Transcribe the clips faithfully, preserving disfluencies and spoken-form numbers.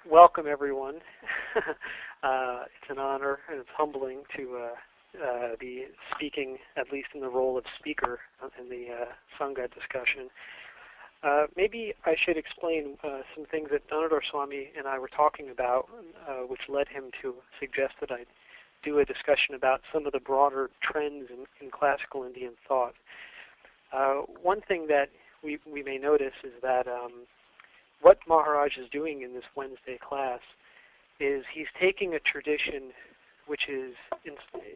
welcome everyone. uh, it's an honor and it's humbling to uh, uh, be speaking, at least in the role of speaker in the uh, Sangha discussion. Uh, maybe I should explain uh, some things that Dhanurdhar Swami and I were talking about, uh, which led him to suggest that I do a discussion about some of the broader trends in, in classical Indian thought. Uh, one thing that we, we may notice is that um, what Maharaj is doing in this Wednesday class is he's taking a tradition which is in,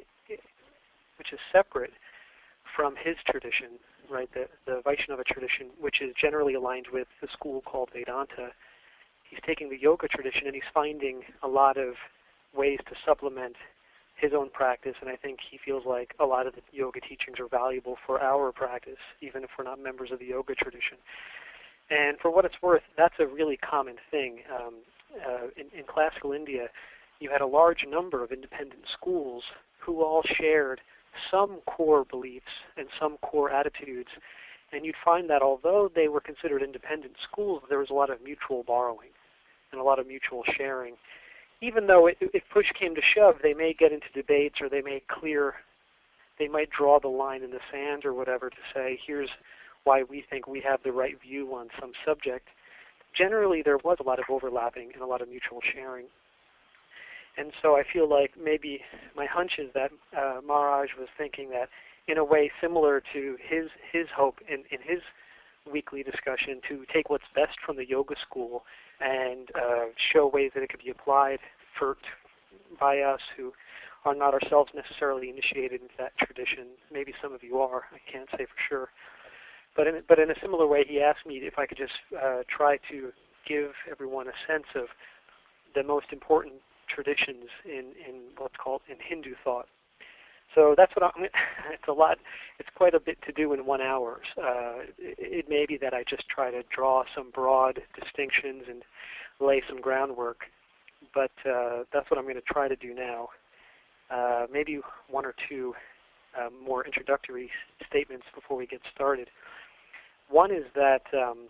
which is separate from his tradition, right? The, the Vaishnava tradition, which is generally aligned with the school called Vedanta. He's taking the yoga tradition and he's finding a lot of ways to supplement his own practice, and I think he feels like a lot of the yoga teachings are valuable for our practice, even if we're not members of the yoga tradition. And for what it's worth, that's a really common thing. Um, uh, in, in classical India, you had a large number of independent schools who all shared some core beliefs and some core attitudes, and you'd find that although they were considered independent schools, there was a lot of mutual borrowing and a lot of mutual sharing. Even though it, if push came to shove, they may get into debates or they may clear, they might draw the line in the sand or whatever to say, here's why we think we have the right view on some subject. Generally, there was a lot of overlapping and a lot of mutual sharing. And so I feel like maybe my hunch is that uh, Maharaj was thinking that in a way similar to his, his hope in, in his weekly discussion to take what's best from the yoga school and uh, show ways that it could be applied for by us who are not ourselves necessarily initiated into that tradition. Maybe some of you are, I can't say for sure. But in, but in a similar way, he asked me if I could just uh, try to give everyone a sense of the most important traditions in, in what's called in Hindu thought. So that's what I'm, it's a lot, it's quite a bit to do in one hour. Uh, it, it may be that I just try to draw some broad distinctions and lay some groundwork, but uh, that's what I'm going to try to do now. Uh, maybe one or two um, more introductory statements before we get started. One is that um,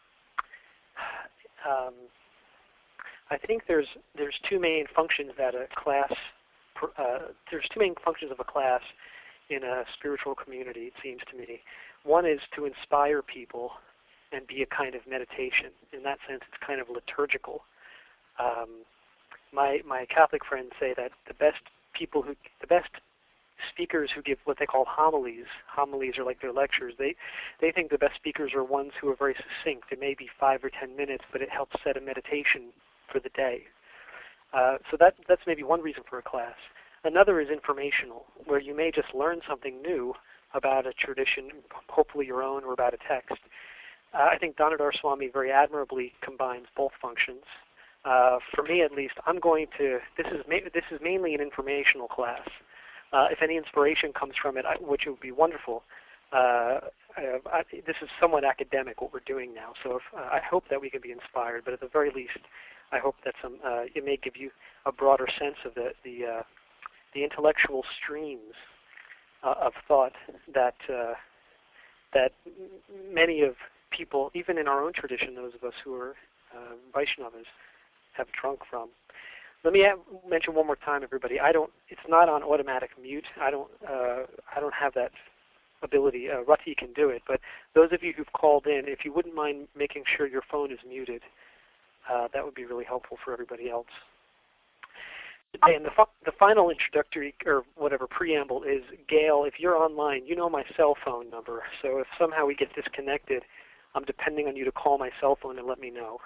um, I think there's there's two main functions that a class Uh, there's two main functions of a class in a spiritual community, it seems to me. One is to inspire people and be a kind of meditation. In that sense, it's kind of liturgical. Um, my my Catholic friends say that the best people who, the best speakers who give what they call homilies, homilies are like their lectures, they, they think the best speakers are ones who are very succinct. It may be five or ten minutes, but it helps set a meditation for the day. Uh, so that, that's maybe one reason for a class. Another is informational, where you may just learn something new about a tradition, hopefully your own, or about a text. Uh, I think Dhanurdhar Swami very admirably combines both functions. Uh, for me, at least, I'm going to, this is, ma this is mainly an informational class. Uh, if any inspiration comes from it, I, which would be wonderful, uh, I, I, this is somewhat academic, what we're doing now, so if, uh, I hope that we can be inspired, but at the very least, I hope that some uh, it may give you a broader sense of the the, uh, the intellectual streams uh, of thought that uh, that many of people, even in our own tradition, those of us who are uh, Vaishnavas, have drunk from. Let me have, mention one more time, everybody. I don't. It's not on automatic mute. I don't. Uh, I don't have that ability. Uh, Rati can do it. But those of you who've called in, if you wouldn't mind making sure your phone is muted. Uh, that would be really helpful for everybody else. And the, the final introductory, or whatever, preamble is, Gail, if you're online, you know my cell phone number. So if somehow we get disconnected, I'm depending on you to call my cell phone and let me know.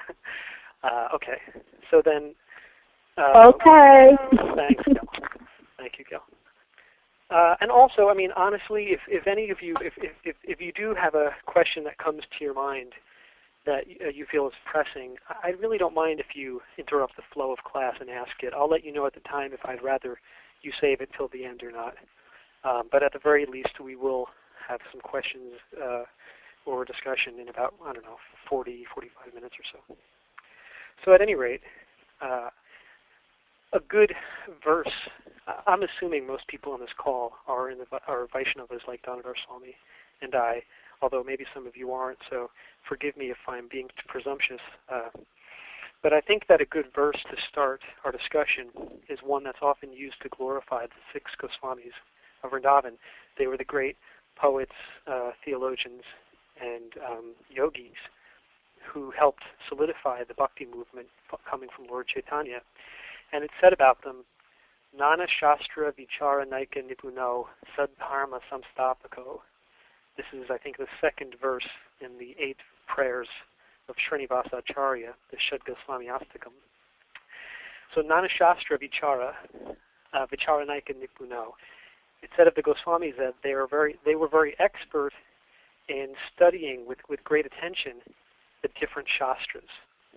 uh, okay. So then... Uh, okay. Thanks, Gail. Thank you, Gail. Uh, and also, I mean, honestly, if, if any of you, if, if, if you do have a question that comes to your mind, that you feel is pressing, I really don't mind if you interrupt the flow of class and ask it. I'll let you know at the time if I'd rather you save it till the end or not. Um, but at the very least, we will have some questions uh, or discussion in about, I don't know, forty, forty-five minutes or so. So at any rate, uh, a good verse, I'm assuming most people on this call are, in the, are Vaishnavas like Dhanurdhar Swami and I, although maybe some of you aren't, so forgive me if I'm being presumptuous. Uh, But I think that a good verse to start our discussion is one that's often used to glorify the six Goswamis of Vrindavan. They were the great poets, uh, theologians, and um, yogis who helped solidify the bhakti movement coming from Lord Chaitanya. And it said about them, Nana Shastra Vichara Naika Nipuno Sadharma Samstapako. This is, I think, the second verse in the eight prayers of Srinivasa Acharya, the Shad Goswami Astakam. So Nana Shastra Vichara, uh, Vichara Naika Nipuno. It said of the Goswamis that they were very, they were very expert in studying with, with great attention the different Shastras.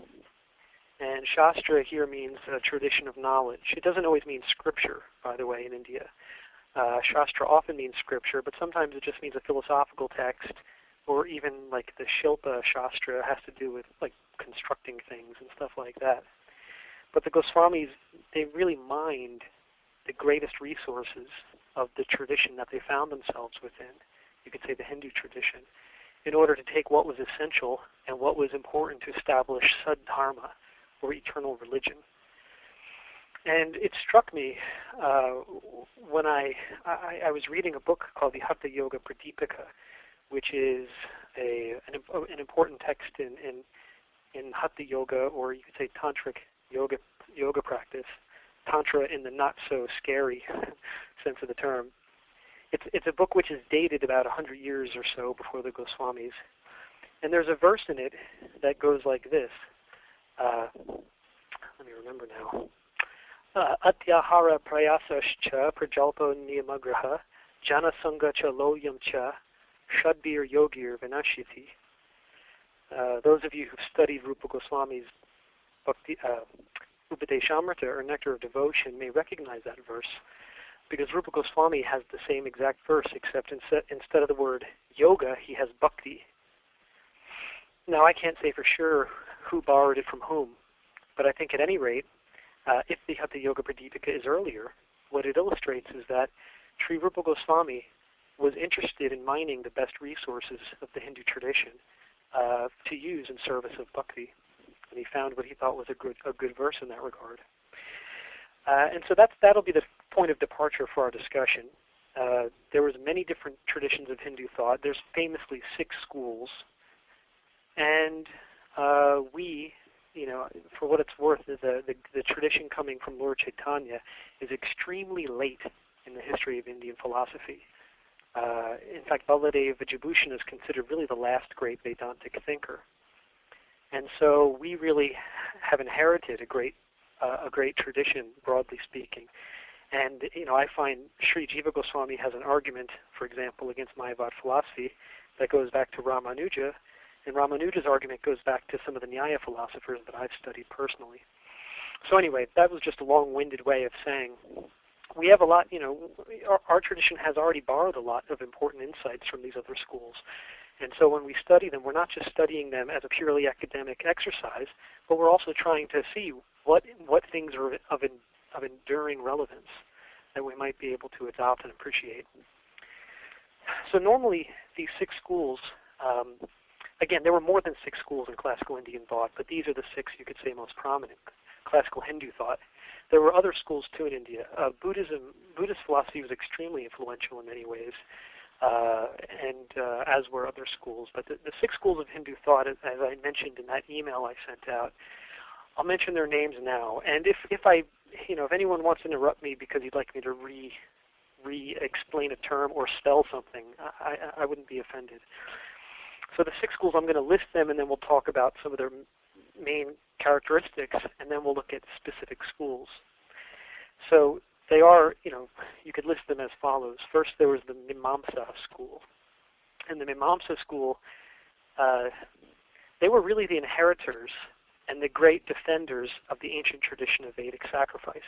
And Shastra here means a tradition of knowledge. It doesn't always mean scripture, by the way, in India. Uh, Shastra often means scripture, but sometimes it just means a philosophical text, or even like the Shilpa Shastra has to do with like constructing things and stuff like that. But the Goswamis, they really mined the greatest resources of the tradition that they found themselves within, you could say the Hindu tradition, in order to take what was essential and what was important to establish Saddharma, or eternal religion. And it struck me uh, when I, I I was reading a book called the Hatha Yoga Pradipika, which is a an, an important text in, in in Hatha Yoga, or you could say tantric yoga yoga practice, tantra in the not so scary sense of the term. It's it's a book which is dated about a hundred years or so before the Goswamis, and there's a verse in it that goes like this. Uh, let me remember now. Atyahara prayasascha prajalpo niyamagraha jana sangha cha loyam cha shadbir yogir vinashiti. Uh, those of you who've studied Rupa Goswami's Bhakti, uh, Upadeshamrita, or Nectar of Devotion, may recognize that verse, because Rupa Goswami has the same exact verse, except instead, instead of the word yoga, he has bhakti. Now, I can't say for sure who borrowed it from whom, but I think at any rate, uh, if the Hatha Yoga Pradipika is earlier, what it illustrates is that Sri Rupa Goswami was interested in mining the best resources of the Hindu tradition uh, to use in service of bhakti, and he found what he thought was a good, a good verse in that regard. Uh, and so that's, that'll be the point of departure for our discussion. Uh, there was many different traditions of Hindu thought. There's famously six schools, and uh, we, you know, for what it's worth, the, the, the tradition coming from Lord Chaitanya is extremely late in the history of Indian philosophy. Uh, in fact, Baladev Vijayabhushan is considered really the last great Vedantic thinker. And so we really have inherited a great, uh, a great tradition, broadly speaking. And, you know, I find Sri Jiva Goswami has an argument, for example, against Mayavad philosophy that goes back to Ramanuja, and Ramanuja's argument goes back to some of the Nyaya philosophers that I've studied personally. So anyway, that was just a long-winded way of saying we have a lot, you know, our, our tradition has already borrowed a lot of important insights from these other schools. And so when we study them, we're not just studying them as a purely academic exercise, but we're also trying to see what what things are of, in, of enduring relevance that we might be able to adopt and appreciate. So normally, these six schools, um, again, there were more than six schools in classical Indian thought, but these are the six you could say most prominent. Classical Hindu thought. There were other schools too in India. Uh, Buddhism, Buddhist philosophy was extremely influential in many ways, uh, and uh, as were other schools. But the, the six schools of Hindu thought, as, as I mentioned in that email I sent out, I'll mention their names now. And if, if I, you know, if anyone wants to interrupt me because he'd like me to re, re-explain a term or spell something, I, I, I wouldn't be offended. So the six schools, I'm going to list them, and then we'll talk about some of their main characteristics, and then we'll look at specific schools. So they are, you know, you could list them as follows. First, there was the Mimamsa school. And the Mimamsa school, uh, they were really the inheritors and the great defenders of the ancient tradition of Vedic sacrifice.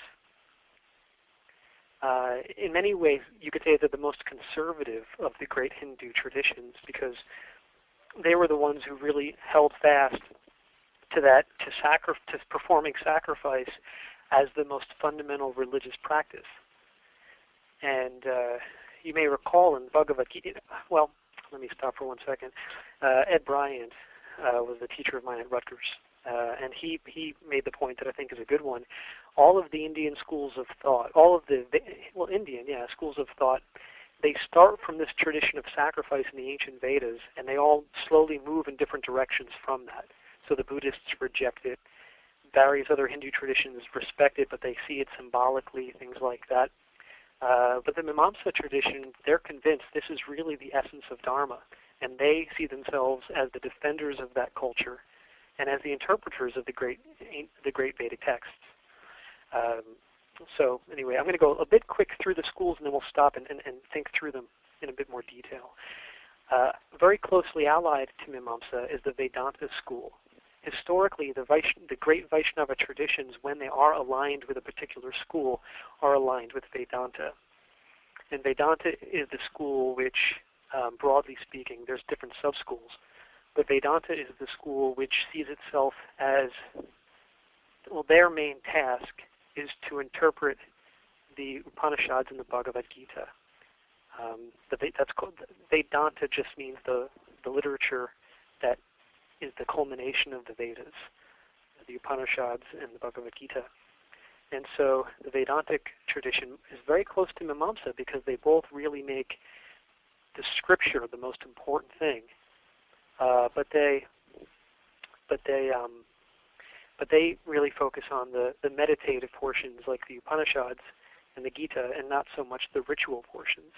Uh, in many ways, you could say they're the most conservative of the great Hindu traditions, because they were the ones who really held fast to that, to, sacri- to performing sacrifice as the most fundamental religious practice. And uh, you may recall in Bhagavad Gita, well, let me stop for one second. Uh, Ed Bryant uh, was the teacher of mine at Rutgers, Uh, and he, he made the point that I think is a good one. All of the Indian schools of thought, all of the, well, Indian, yeah, schools of thought, they start from this tradition of sacrifice in the ancient Vedas, and they all slowly move in different directions from that. So the Buddhists reject it. Various other Hindu traditions respect it, but they see it symbolically, things like that. Uh, but the Mimamsa tradition, they're convinced this is really the essence of Dharma, and they see themselves as the defenders of that culture and as the interpreters of the great, the great Vedic texts. Um, so anyway, I'm going to go a bit quick through the schools, and then we'll stop and, and, and think through them in a bit more detail. Uh, very closely allied to Mimamsa is the Vedanta school. Historically, the, Vaishn the great Vaishnava traditions, when they are aligned with a particular school, are aligned with Vedanta. And Vedanta is the school which, um, broadly speaking, there's different sub-schools, but Vedanta is the school which sees itself as, well, their main task is to interpret the Upanishads and the Bhagavad Gita. Um, the, that's called, Vedanta just means the, the literature that is the culmination of the Vedas, the Upanishads and the Bhagavad Gita. And so the Vedantic tradition is very close to Mimamsa because they both really make the scripture the most important thing. Uh, but they, but they, um, but they really focus on the, the meditative portions like the Upanishads and the Gita, and not so much the ritual portions.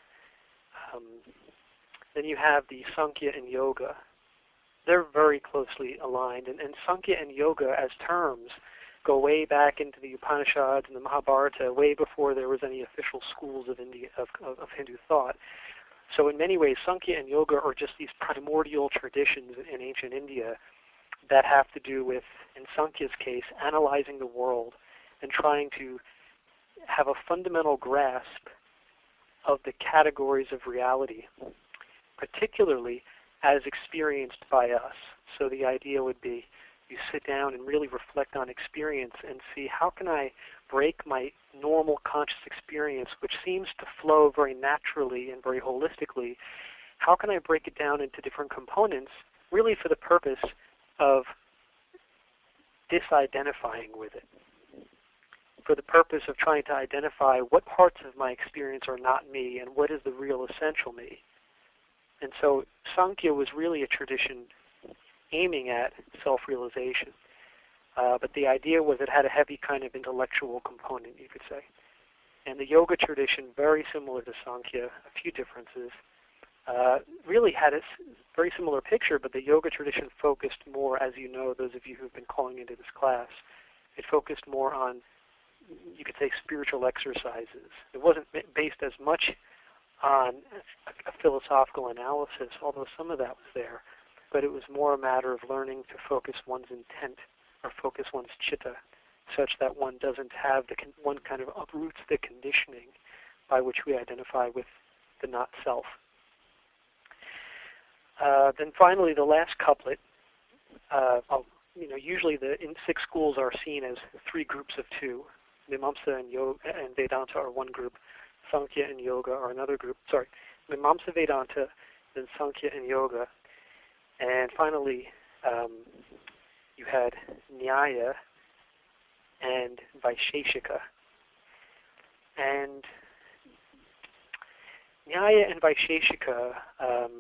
Um, then you have the Sankhya and Yoga. They're very closely aligned, and, and Sankhya and Yoga as terms go way back into the Upanishads and the Mahabharata, way before there was any official schools of, India, of, of, of Hindu thought. So in many ways, Sankhya and Yoga are just these primordial traditions in ancient India that have to do with, in Sankhya's case, analyzing the world and trying to have a fundamental grasp of the categories of reality, particularly as experienced by us. So the idea would be you sit down and really reflect on experience and see how can I break my normal conscious experience, which seems to flow very naturally and very holistically, how can I break it down into different components, really for the purpose of disidentifying with it, for the purpose of trying to identify what parts of my experience are not me and what is the real essential me. And so Sankhya was really a tradition aiming at self-realization. Uh, but the idea was it had a heavy kind of intellectual component, you could say. And the yoga tradition, very similar to Sankhya, a few differences, uh, really had a very similar picture, but the yoga tradition focused more, as you know, those of you who have been calling into this class, it focused more on, you could say, spiritual exercises. It wasn't based as much on a, a philosophical analysis, although some of that was there, but it was more a matter of learning to focus one's intent or focus one's chitta such that one doesn't have the con one kind of uproots the conditioning by which we identify with the not self. Uh, then finally, the last couplet. Uh, I'll, you know, usually the in six schools are seen as three groups of two. Mimamsa and Yoga and Vedanta are one group. Sankhya and Yoga are another group. Sorry, Mimamsa, Vedanta, then Sankhya and Yoga, and finally um, you had Nyaya and Vaisheshika. And Nyaya and Vaisheshika um,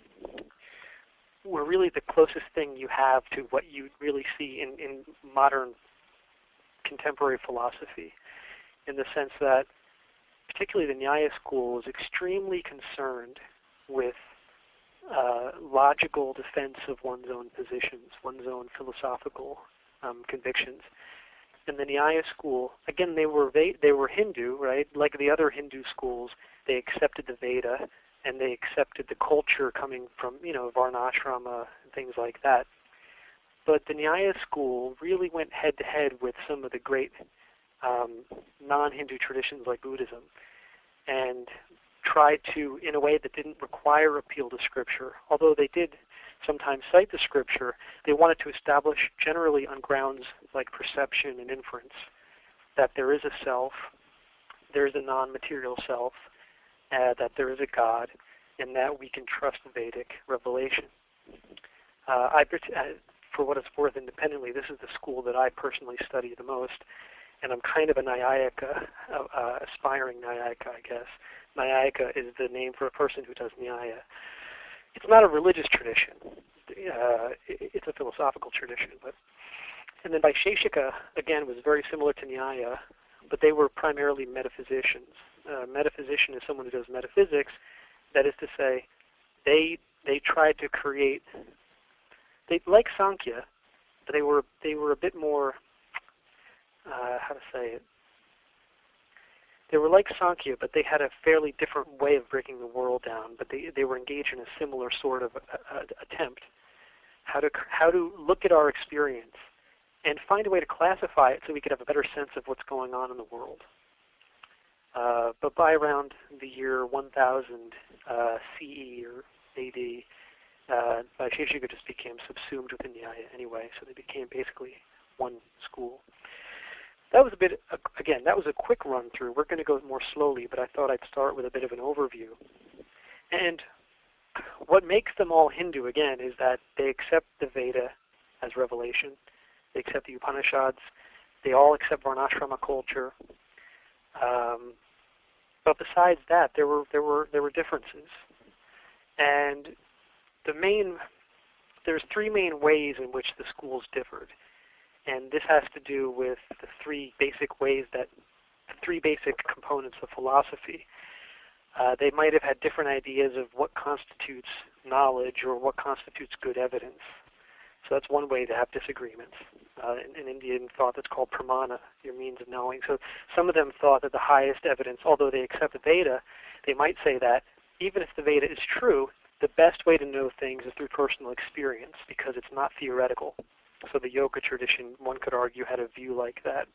were really the closest thing you have to what you really see in, in modern contemporary philosophy, in the sense that particularly the Nyaya school is extremely concerned with uh, logical defense of one's own positions, one's own philosophical um, convictions. And the Nyaya school, again, they were they were Hindu, right? Like the other Hindu schools, they accepted the Veda and they accepted the culture coming from, you know, Varnashrama and things like that. But the Nyaya school really went head-to-head with some of the great um, non-Hindu traditions like Buddhism, and tried to, in a way that didn't require appeal to Scripture, although they did sometimes cite the Scripture, they wanted to establish generally on grounds like perception and inference that there is a self, there is a non-material self, uh, that there is a God, and that we can trust Vedic revelation. Uh, I, for what it's worth independently, this is the school that I personally study the most, and I'm kind of a Nyayika, uh, uh, aspiring Nyayika, I guess. Nyayika is the name for a person who does Nyaya. It's not a religious tradition. Uh, it, it's a philosophical tradition. But And then Vaisheshika, again, was very similar to Nyaya, but they were primarily metaphysicians. Uh, metaphysician is someone who does metaphysics. That is to say, they they tried to create, they like Sankhya, but they were they were a bit more, uh, how to say it, they were like Sankhya, but they had a fairly different way of breaking the world down, but they, they were engaged in a similar sort of uh, attempt, how to how to look at our experience and find a way to classify it so we could have a better sense of what's going on in the world. Uh, but by around the year one thousand uh, C E or A D, uh, Vaisheshika just became subsumed within Nyaya anyway, so they became basically one school. That was a bit, again, that was a quick run through. We're going to go more slowly, but I thought I'd start with a bit of an overview. And what makes them all Hindu, again, is that they accept the Veda as revelation. They accept the Upanishads. They all accept Varnashrama culture. Um, but besides that, there were there were there were differences. And the main there's three main ways in which the schools differed. And this has to do with the three basic ways that, the three basic components of philosophy. Uh, they might have had different ideas of what constitutes knowledge or what constitutes good evidence. So that's one way to have disagreements. Uh, in, in Indian thought, that's called pramana, your means of knowing. So some of them thought that the highest evidence, although they accept the Veda, they might say that even if the Veda is true, the best way to know things is through personal experience because it's not theoretical. So the Yoga tradition, one could argue, had a view like that.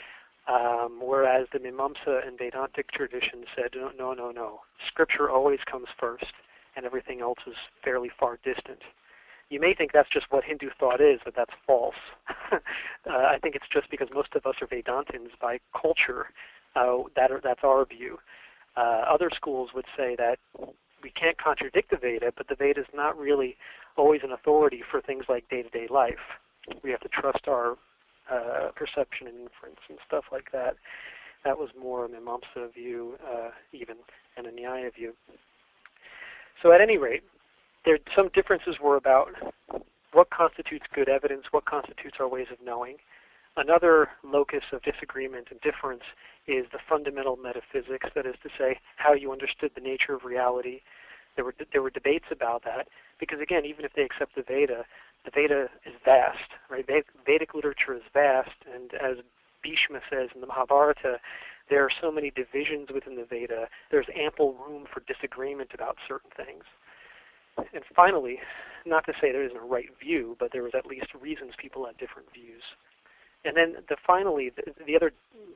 Um, whereas the Mimamsa and Vedantic tradition said, no, no, no, no. Scripture always comes first, and everything else is fairly far distant. You may think that's just what Hindu thought is, but that's false. uh, I think it's just because most of us are Vedantins by culture. Uh, that are, that's our view. Uh, other schools would say that we can't contradict the Veda, but the Veda is not really always an authority for things like day-to-day life. We have to trust our uh, perception and inference and stuff like that. That was more a Mimamsa view uh, even, and a Nyaya view. So at any rate, there some differences were about what constitutes good evidence, what constitutes our ways of knowing. Another locus of disagreement and difference is the fundamental metaphysics, that is to say, how you understood the nature of reality. There were there were debates about that because, again, even if they accept the Veda, the Veda is vast, right? Vedic literature is vast, and as Bhishma says in the Mahabharata, there are so many divisions within the Veda. There's ample room for disagreement about certain things. And finally, not to say there isn't a right view, but there was at least reasons people had different views. And then the finally, the, the other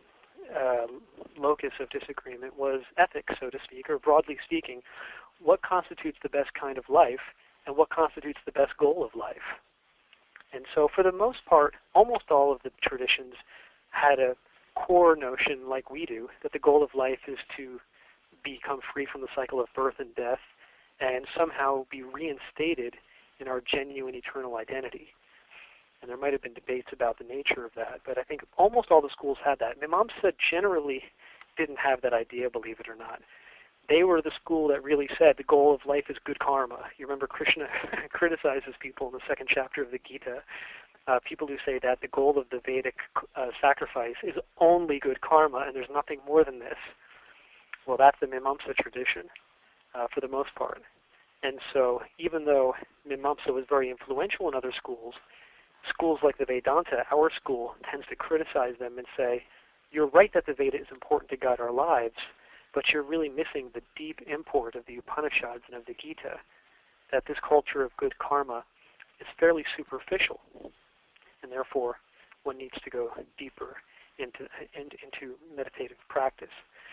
uh, locus of disagreement was ethics, so to speak, or broadly speaking, what constitutes the best kind of life and what constitutes the best goal of life. And so for the most part, almost all of the traditions had a core notion, like we do, that the goal of life is to become free from the cycle of birth and death and somehow be reinstated in our genuine eternal identity. And there might have been debates about the nature of that, but I think almost all the schools had that. Mimamsa generally didn't have that idea, believe it or not. They were the school that really said the goal of life is good karma. You remember Krishna criticizes people in the second chapter of the Gita, uh, people who say that the goal of the Vedic uh, sacrifice is only good karma and there's nothing more than this. Well, that's the Mimamsa tradition uh, for the most part. And so even though Mimamsa was very influential in other schools, schools like the Vedanta, our school, tends to criticize them and say, you're right that the Veda is important to guide our lives, but you're really missing the deep import of the Upanishads and of the Gita, that this culture of good karma is fairly superficial, and therefore one needs to go deeper into, into, into meditative practice.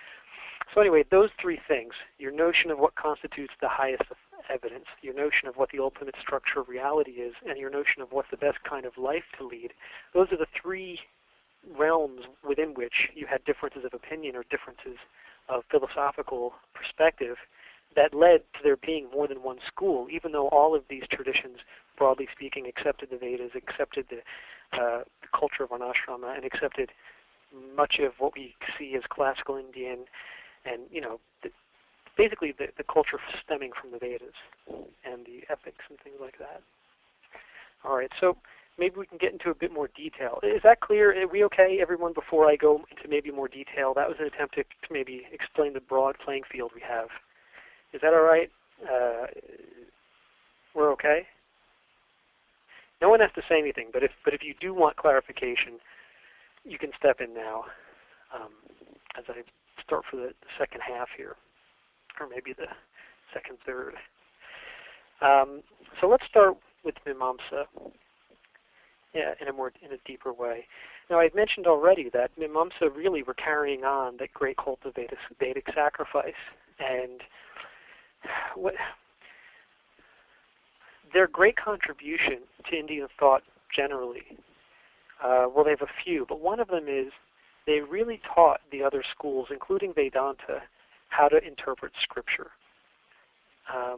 So anyway, those three things, your notion of what constitutes the highest evidence, your notion of what the ultimate structure of reality is, and your notion of what's the best kind of life to lead, those are the three realms within which you had differences of opinion or differences of philosophical perspective that led to there being more than one school, even though all of these traditions broadly speaking, accepted the Vedas, accepted the, uh, the culture of Varnashrama, and accepted much of what we see as classical Indian and, you know, the, basically the, the culture stemming from the Vedas and the epics and things like that. All right, so maybe we can get into a bit more detail. Is that clear? Are we okay, everyone, before I go into maybe more detail? That was an attempt to, to maybe explain the broad playing field we have. Is that all right? Uh, we're okay? No one has to say anything, but if, but if you do want clarification, you can step in now um, as I start for the, the second half here, or maybe the second third. Um, so let's start with Mimamsa. Yeah, in a more in a deeper way. Now, I've mentioned already that Mimamsa really were carrying on that great cult of Vedic, Vedic sacrifice, and what their great contribution to Indian thought generally. Uh, well, they have a few, but one of them is they really taught the other schools, including Vedanta, how to interpret Scripture. Um,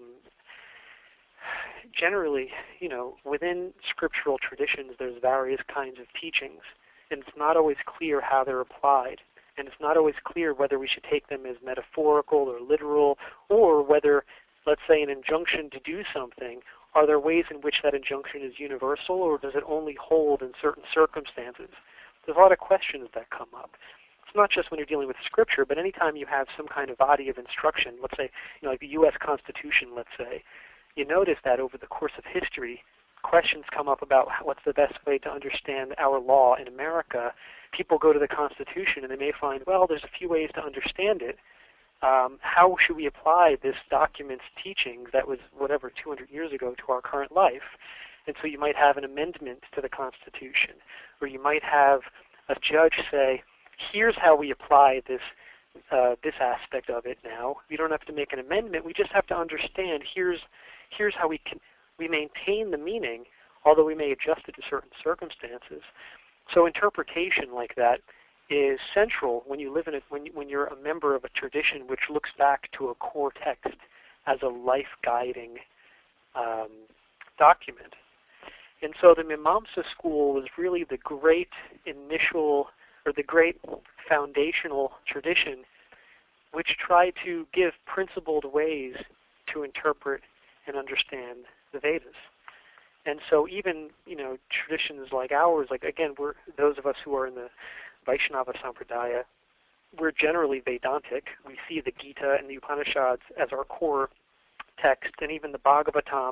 generally, you know, within scriptural traditions, there's various kinds of teachings, and it's not always clear how they're applied, and it's not always clear whether we should take them as metaphorical or literal, or whether, let's say, an injunction to do something, are there ways in which that injunction is universal, or does it only hold in certain circumstances? There's a lot of questions that come up. It's not just when you're dealing with Scripture, but anytime you have some kind of body of instruction, let's say, you know, like the U S Constitution, let's say, you notice that over the course of history, questions come up about what's the best way to understand our law in America. People go to the Constitution and they may find, well, there's a few ways to understand it. Um, how should we apply this document's teachings that was, whatever, two hundred years ago to our current life? And so you might have an amendment to the Constitution, or you might have a judge say, here's how we apply this uh, this aspect of it now. We don't have to make an amendment. We just have to understand here's here's how we can we maintain the meaning, although we may adjust it to certain circumstances. So interpretation like that is central when you live in it when you, when you're a member of a tradition which looks back to a core text as a life-guiding um, document. And so the Mimamsa school was really the great initial or the great foundational tradition which tried to give principled ways to interpret and understand the Vedas. And so even, you know, traditions like ours, like again, we're those of us who are in the Vaishnava Sampradaya, we're generally Vedantic. We see the Gita and the Upanishads as our core text, and even the Bhagavatam,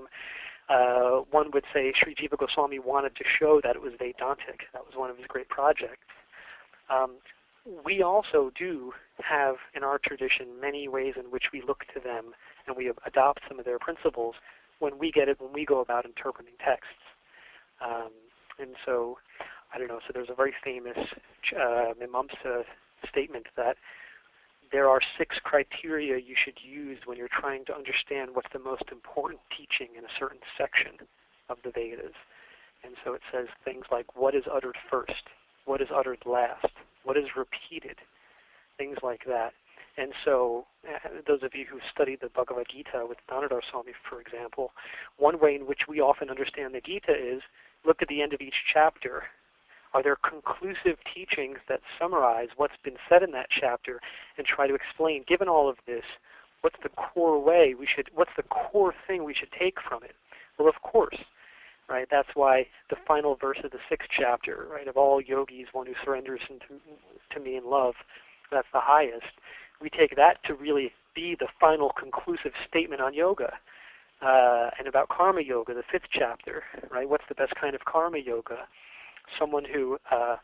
uh, one would say Sri Jiva Goswami wanted to show that it was Vedantic. That was one of his great projects. Um, we also do have in our tradition many ways in which we look to them and we adopt some of their principles when we get it, when we go about interpreting texts. Um, and so, I don't know, so there's a very famous uh, Mimamsa statement that there are six criteria you should use when you're trying to understand what's the most important teaching in a certain section of the Vedas. And so it says things like what is uttered first, what is uttered last, what is repeated, things like that. And so uh, those of you who study the Bhagavad Gita with Damodar Swami, for example, one way in which we often understand the Gita is look at the end of each chapter. Are there conclusive teachings that summarize what's been said in that chapter and try to explain, given all of this, what's the core way we should, what's the core thing we should take from it? Well, of course, right? That's why the final verse of the sixth chapter, right, of all yogis, one who surrenders into, to me in love, that's the highest. We take that to really be the final conclusive statement on yoga. Uh, and about karma yoga, the fifth chapter, right? What's the best kind of karma yoga? Someone who, uh,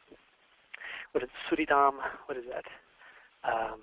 what is it, Suridam, what is that? Um,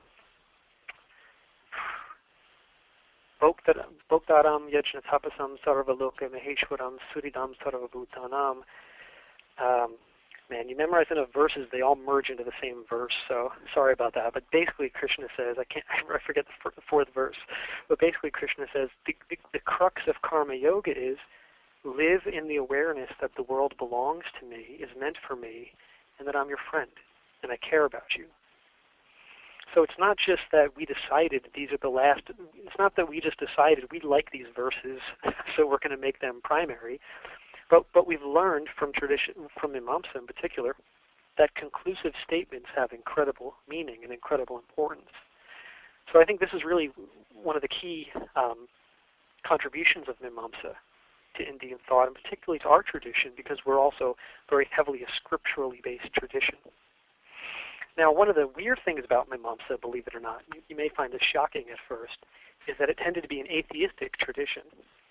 Bhoktaram yajna tapasam sarvaloka maheshwaram suridam sarvabhutanam. Um, man, you memorize enough verses, they all merge into the same verse, so sorry about that. But basically Krishna says, I can't, I forget the fourth verse, but basically Krishna says, the, the, the crux of karma yoga is live in the awareness that the world belongs to me, is meant for me, and that I'm your friend, and I care about you. So it's not just that we decided these are the last, it's not that we just decided we like these verses, so we're going to make them primary, but, but we've learned from tradition, from Mimamsa in particular, that conclusive statements have incredible meaning and incredible importance. So I think this is really one of the key um, contributions of Mimamsa to Indian thought, and particularly to our tradition, because we're also very heavily a scripturally based tradition. Now, one of the weird things about Mimamsa, believe it or not, you, you may find this shocking at first, is that it tended to be an atheistic tradition.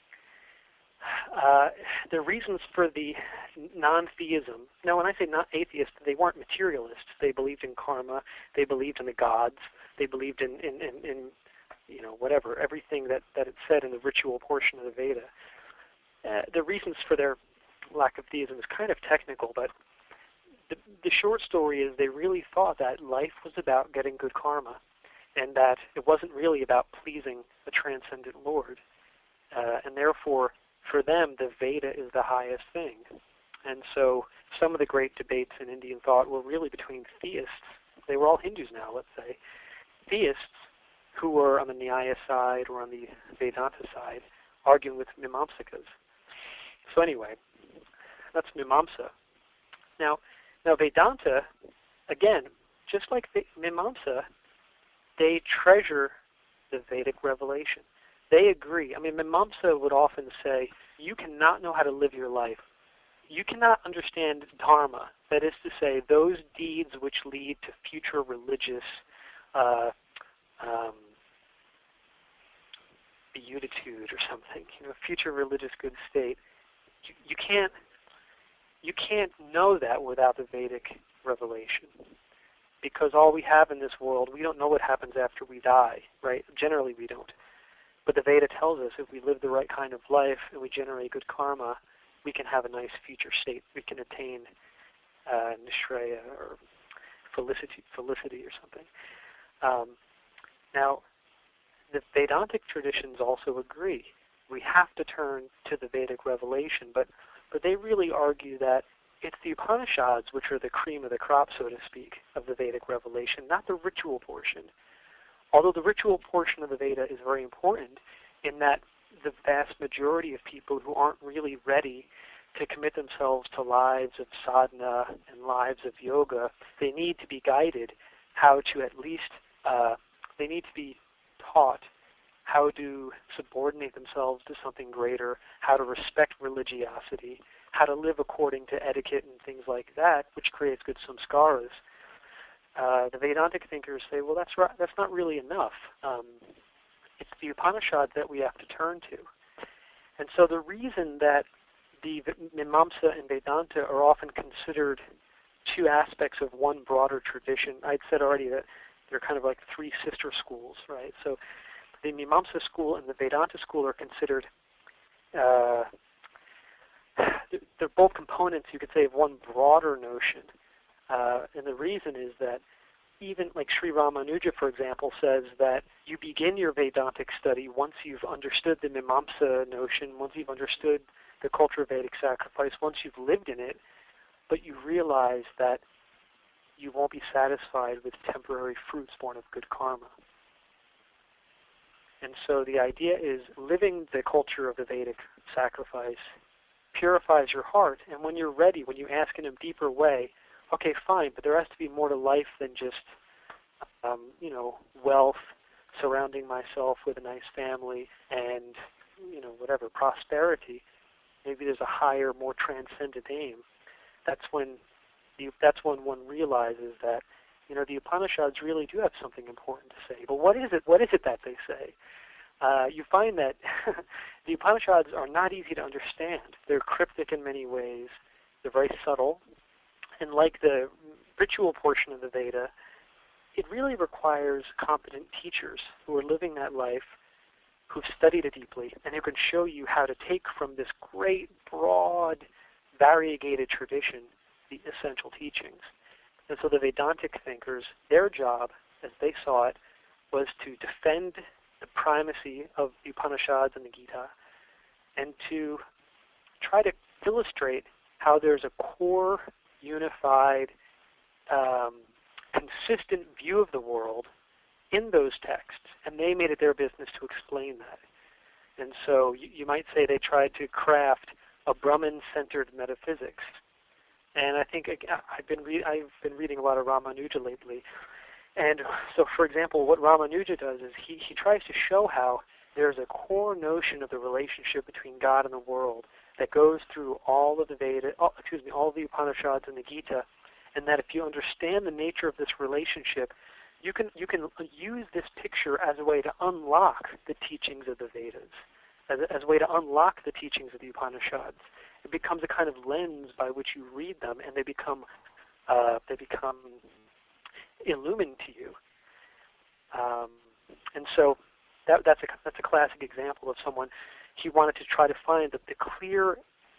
Uh, the reasons for the non-theism, now when I say not atheist, they weren't materialists. They believed in karma, they believed in the gods, they believed in, in, in, in you know, whatever, everything that, that it said in the ritual portion of the Veda. Uh, the reasons for their lack of theism is kind of technical, but the, the short story is they really thought that life was about getting good karma, and that it wasn't really about pleasing a transcendent Lord. Uh, and therefore, for them, the Veda is the highest thing. And so some of the great debates in Indian thought were really between theists. They were all Hindus now, let's say. Theists who were on the Nyaya side or on the Vedanta side, arguing with Mimamsikas. So anyway, that's Mimamsa. Now, now Vedanta, again, just like Mimamsa, they treasure the Vedic revelation. They agree. I mean, Mimamsa would often say, you cannot know how to live your life. You cannot understand dharma, that is to say, those deeds which lead to future religious uh, um, beatitude or something, you know, future religious good state. You, you can't you can't know that without the Vedic revelation, because all we have in this world, we don't know what happens after we die, right? Generally, we don't. But the Veda tells us if we live the right kind of life and we generate good karma, we can have a nice future state. We can attain uh, Nishreya or felicity, felicity or something. Um, now, the Vedantic traditions also agree. We have to turn to the Vedic revelation, but, but they really argue that it's the Upanishads which are the cream of the crop, so to speak, of the Vedic revelation, not the ritual portion. Although the ritual portion of the Veda is very important in that the vast majority of people who aren't really ready to commit themselves to lives of sadhana and lives of yoga, they need to be guided how to at least, uh, they need to be taught how to subordinate themselves to something greater, how to respect religiosity, how to live according to etiquette and things like that, which creates good samskaras. Uh, the Vedantic thinkers say, well, that's right, that's not really enough. Um, it's the Upanishads that we have to turn to. And so the reason that the Mimamsa and Vedanta are often considered two aspects of one broader tradition, I'd said already that they're kind of like three sister schools, right? So the Mimamsa school and the Vedanta school are considered, uh, they're both components, you could say, of one broader notion. Uh, and the reason is that even like Sri Ramanuja, for example, says that you begin your Vedantic study once you've understood the Mimamsa notion, once you've understood the culture of Vedic sacrifice, once you've lived in it, but you realize that you won't be satisfied with temporary fruits born of good karma. And so the idea is living the culture of the Vedic sacrifice purifies your heart, and when you're ready, when you ask in a deeper way, okay, fine, but there has to be more to life than just, um, you know, wealth, surrounding myself with a nice family, and, you know, whatever, prosperity. Maybe there's a higher, more transcendent aim. That's when, you, that's when one realizes that, you know, the Upanishads really do have something important to say. But what is it? What is it that they say? Uh, you find that the Upanishads are not easy to understand. They're cryptic in many ways. They're very subtle. And like the ritual portion of the Veda, it really requires competent teachers who are living that life, who've studied it deeply, and who can show you how to take from this great, broad, variegated tradition the essential teachings. And so the Vedantic thinkers, their job, as they saw it, was to defend the primacy of the Upanishads and the Gita, and to try to illustrate how there's a core, unified, um, consistent view of the world in those texts, and they made it their business to explain that. And so you, you might say they tried to craft a Brahman-centered metaphysics. And I think I've been re- I've been reading a lot of Ramanuja lately. And so, for example, what Ramanuja does is he, he tries to show how there's a core notion of the relationship between God and the world that goes through all of the Veda, oh, excuse me, all of the Upanishads and the Gita, and that if you understand the nature of this relationship, you can you can use this picture as a way to unlock the teachings of the Vedas, as a, as a way to unlock the teachings of the Upanishads. It becomes a kind of lens by which you read them, and they become uh, they become illumined to you. Um, and so that, that's a that's a classic example of someone. He wanted to try to find the, the clear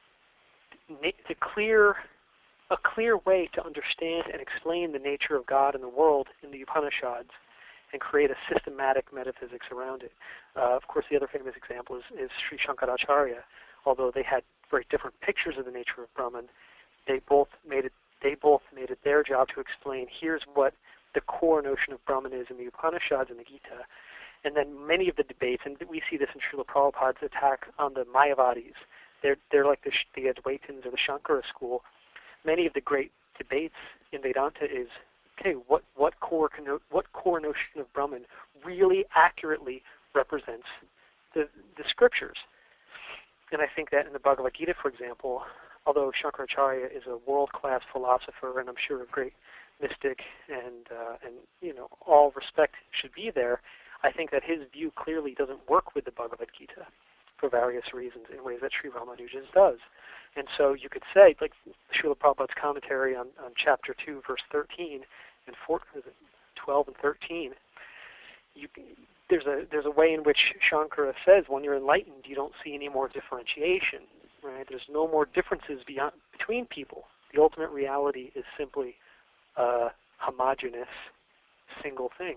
the clear a clear way to understand and explain the nature of God and the world in the Upanishads and create a systematic metaphysics around it. Uh, of course, the other famous example is, is Sri Shankaracharya. Although they had very different pictures of the nature of Brahman, they both made it they both made it their job to explain, here's what the core notion of Brahman is in the Upanishads and the Gita. And then many of the debates, and we see this in Srila Prabhupada's attack on the Mayavadis. They're, they're like the, the Advaitins or the Shankara school. Many of the great debates in Vedanta is, okay, what, what, core, what core notion of Brahman really accurately represents the, the scriptures? And I think that in the Bhagavad Gita, for example, although Shankaracharya is a world-class philosopher and I'm sure a great mystic and, uh, and you know, all respect should be there, I think that his view clearly doesn't work with the Bhagavad Gita for various reasons in ways that Sri Ramanuja's does. And so you could say, like Srila Prabhupada's commentary on, on chapter two, verse thirteen, and four, twelve and thirteen, you, there's a there's a way in which Shankara says, when you're enlightened, you don't see any more differentiation. Right? There's no more differences beyond between people. The ultimate reality is simply a homogeneous single thing.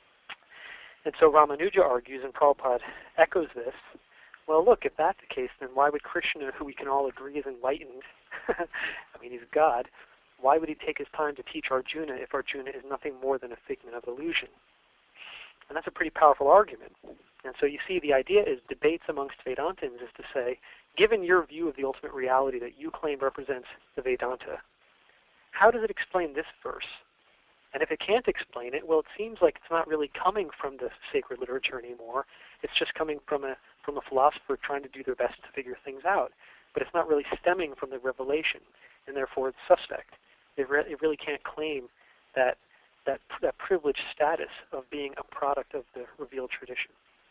And so Ramanuja argues, and Prabhupada echoes this, well, look, if that's the case, then why would Krishna, who we can all agree is enlightened, I mean, he's God, why would he take his time to teach Arjuna if Arjuna is nothing more than a figment of illusion? And that's a pretty powerful argument. And so you see, the idea is debates amongst Vedantins is to say, given your view of the ultimate reality that you claim represents the Vedanta, how does it explain this verse? And if it can't explain it, well, it seems like it's not really coming from the sacred literature anymore. It's just coming from a from a philosopher trying to do their best to figure things out. But it's not really stemming from the revelation, and therefore it's suspect. It, re- it really can't claim that, that that privileged status of being a product of the revealed tradition.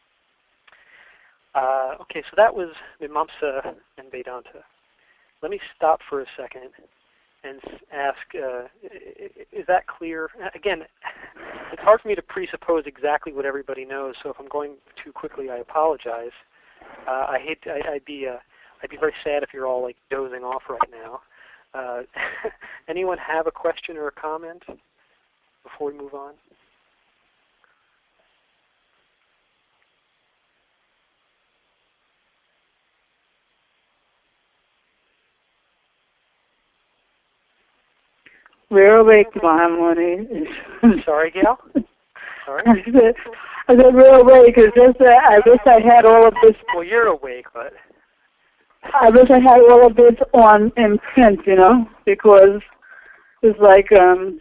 Uh, okay, so that was Mimamsa and Vedanta. Let me stop for a second and ask, uh, is that clear? Again, it's hard for me to presuppose exactly what everybody knows, so if I'm going too quickly, I apologize. Uh, I hate to, I, I'd be uh, I'd be very sad if you're all like dozing off right now. Uh, anyone have a question or a comment before we move on? We're awake, Mahamuni. Sorry, Gail? Sorry? I said, I said we're awake. It's just that I wish I had all of this. Well, you're awake, but... I wish I had all of this on in print, you know, because it's like, um,